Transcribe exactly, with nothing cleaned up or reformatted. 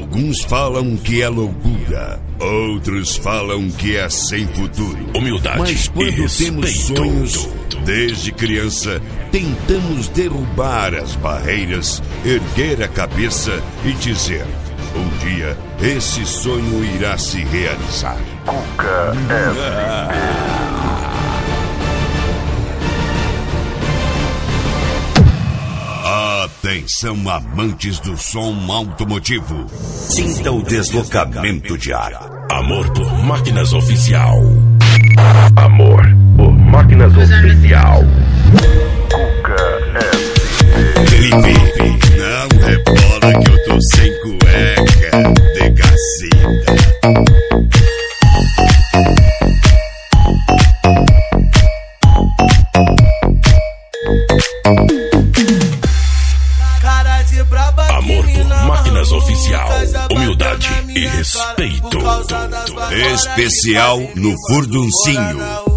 Alguns falam que é loucura, outros falam que é sem futuro. Humildade. Mas quando e temos sonhos, desde criança, tentamos derrubar as barreiras, erguer a cabeça e dizer: um dia esse sonho irá se realizar. Cuca Atenção, amantes do som automotivo. Sinta o deslocamento de ar. Amor por Máquinas Oficial. Amor por Máquinas Oficial. Cuca Felipe, não rebola que eu tô sem cueca, degacida. Amor por Máquinas Oficial. Humildade e respeito. Especial no Furduncinho.